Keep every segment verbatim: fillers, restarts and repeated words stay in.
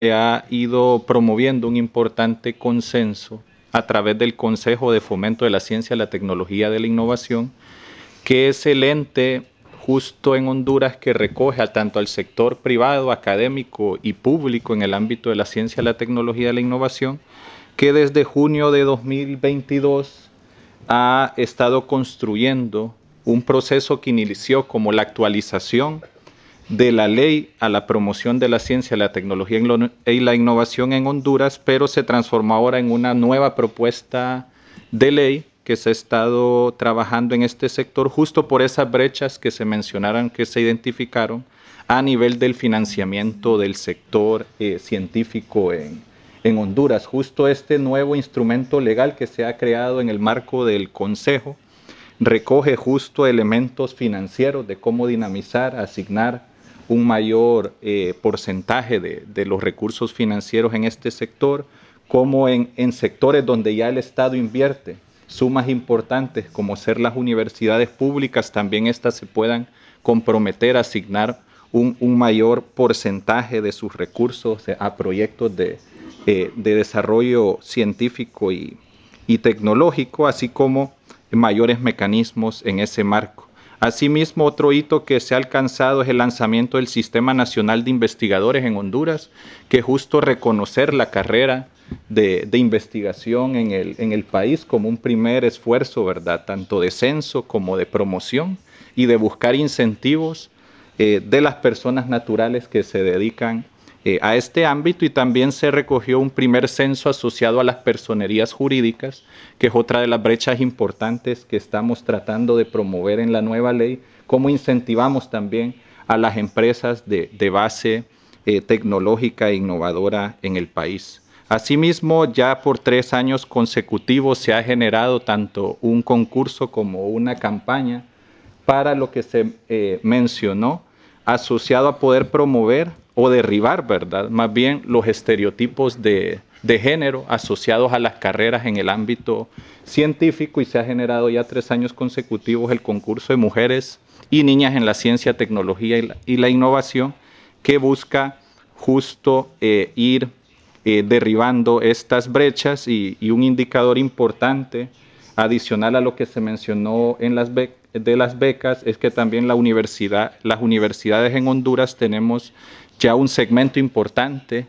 ha ido promoviendo un importante consenso a través del Consejo de Fomento de la Ciencia, la Tecnología y la Innovación, que es el ente justo en Honduras que recoge a tanto al sector privado, académico y público en el ámbito de la ciencia, la tecnología y la innovación, que desde junio de dos mil veintidós ha estado construyendo un proceso que inició como la actualización de la ley a la promoción de la ciencia, la tecnología y la innovación en Honduras, pero se transformó ahora en una nueva propuesta de ley que se ha estado trabajando en este sector justo por esas brechas que se mencionaron, que se identificaron a nivel del financiamiento del sector eh, científico en, en Honduras. Justo este nuevo instrumento legal que se ha creado en el marco del Consejo recoge justo elementos financieros de cómo dinamizar, asignar un mayor eh, porcentaje de, de los recursos financieros en este sector, como en, en sectores donde ya el Estado invierte sumas importantes, como ser las universidades públicas, también estas se puedan comprometer a asignar un, un mayor porcentaje de sus recursos a proyectos de, eh, de desarrollo científico y, y tecnológico, así como mayores mecanismos en ese marco. Asimismo, otro hito que se ha alcanzado es el lanzamiento del Sistema Nacional de Investigadores en Honduras, que justo reconocer la carrera de, de investigación en el, en el país como un primer esfuerzo, ¿verdad? Tanto de censo como de promoción y de buscar incentivos eh, de las personas naturales que se dedican eh, a este ámbito, y también se recogió un primer censo asociado a las personerías jurídicas, que es otra de las brechas importantes que estamos tratando de promover en la nueva ley, cómo incentivamos también a las empresas de, de base eh, tecnológica e innovadora en el país. Asimismo, ya por tres años consecutivos se ha generado tanto un concurso como una campaña para lo que se eh, mencionó, asociado a poder promover o derribar, ¿verdad? Más bien los estereotipos de, de género asociados a las carreras en el ámbito científico, y se ha generado ya tres años consecutivos el concurso de mujeres y niñas en la ciencia, tecnología y la, y la innovación, que busca justo eh, ir eh, derribando estas brechas, y, y un indicador importante adicional a lo que se mencionó en las becas, de las becas, es que también la universidad, las universidades en Honduras tenemos ya un segmento importante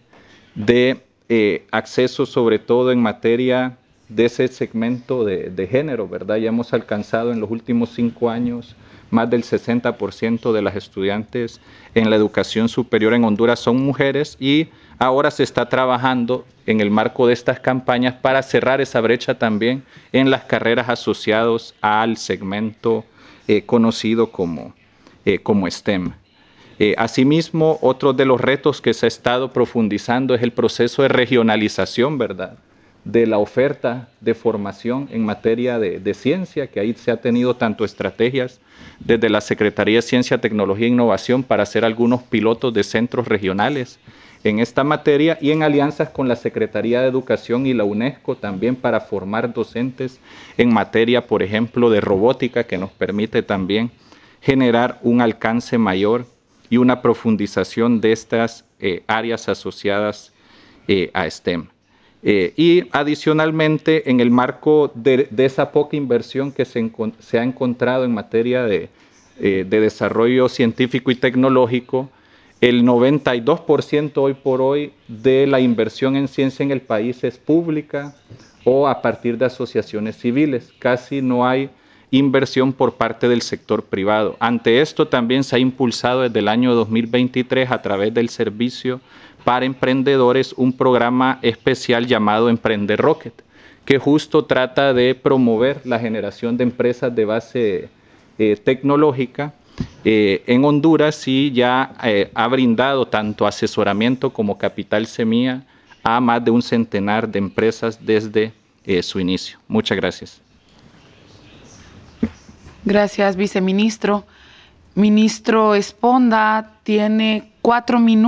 de eh, acceso, sobre todo en materia de ese segmento de, de género, ¿verdad? Ya hemos alcanzado en los últimos cinco años más del sesenta por ciento de las estudiantes en la educación superior en Honduras son mujeres, y ahora se está trabajando en el marco de estas campañas para cerrar esa brecha también en las carreras asociadas al segmento eh, conocido como, eh, como STEM. Eh, asimismo, otro de los retos que se ha estado profundizando es el proceso de regionalización, ¿verdad?, de la oferta de formación en materia de, de ciencia, que ahí se ha tenido tanto estrategias desde la Secretaría de Ciencia, Tecnología e Innovación para hacer algunos pilotos de centros regionales en esta materia, y en alianzas con la Secretaría de Educación y la UNESCO también para formar docentes en materia, por ejemplo, de robótica, que nos permite también generar un alcance mayor y una profundización de estas eh, áreas asociadas eh, a STEM. Eh, y adicionalmente, en el marco de, de esa poca inversión que se, se ha encontrado en materia de, eh, de desarrollo científico y tecnológico, el noventa y dos por ciento hoy por hoy de la inversión en ciencia en el país es pública o a partir de asociaciones civiles. Casi no hay inversión por parte del sector privado. Ante esto también se ha impulsado desde el año dos mil veintitrés a través del Servicio para Emprendedores un programa especial llamado Emprende Rocket, que justo trata de promover la generación de empresas de base eh, tecnológica eh, en Honduras, y ya eh, ha brindado tanto asesoramiento como capital semilla a más de un centenar de empresas desde eh, su inicio. Muchas gracias. Gracias, viceministro. Ministro Esponda, tiene cuatro minutos.